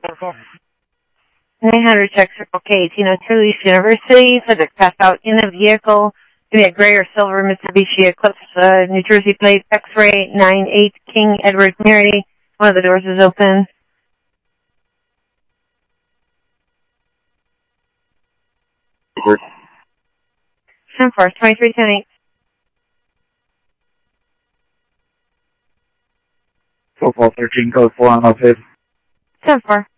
900 check Circle K, 1802 East University. Subject passed out in a vehicle. Give me a gray or silver Mitsubishi Eclipse, New Jersey plate, X-ray 98 King Edward Mary. One of the doors is open. 10-4, 23-10-8. 413, code 4 on Lopez. 10-4.